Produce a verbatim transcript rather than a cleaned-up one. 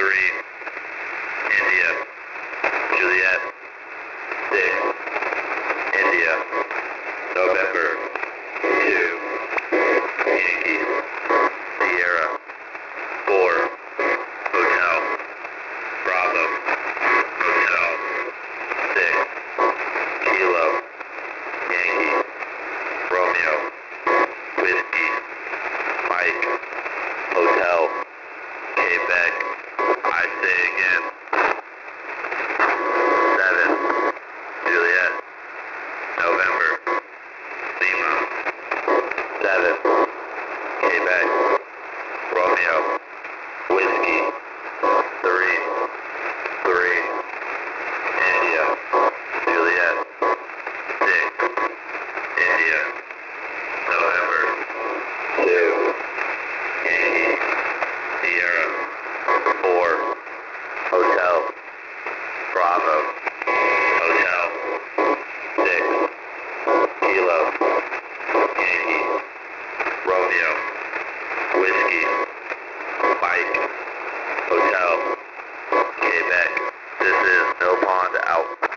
three, India, Juliet, six, India, November, two, Yankee, Sierra, four, Hotel, Bravo, Hotel, six, Kilo, Yankee, Romeo, Whiskey, Mike, Hotel, Quebec, I say again, seven, Juliet, November, Lima, seven, Quebec, Romeo, Whiskey, three, three, India, Juliet, six, India, November, two, Yankee, Sierra, four, Hotel, Bravo, Hotel, six, Kilo, Yankee, Romeo, Whiskey, Mike, Hotel, Quebec. This is No Pond out.